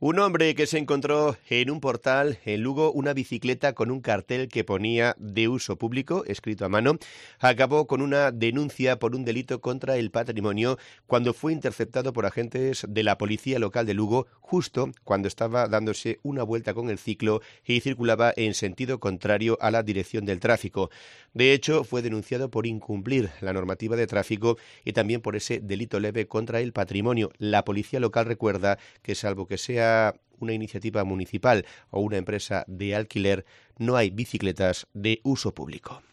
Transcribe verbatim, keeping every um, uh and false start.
Un hombre que se encontró en un portal en Lugo una bicicleta con un cartel que ponía de uso público, escrito a mano, acabó con una denuncia por un delito contra el patrimonio cuando fue interceptado por agentes de la policía local de Lugo justo cuando estaba dándose una vuelta con el ciclo y circulaba en sentido contrario a la dirección del tráfico. De hecho, fue denunciado por incumplir la normativa de tráfico y también por ese delito leve contra el patrimonio. La policía local recuerda que, salvo que sea una iniciativa municipal o una empresa de alquiler, no hay bicicletas de uso público.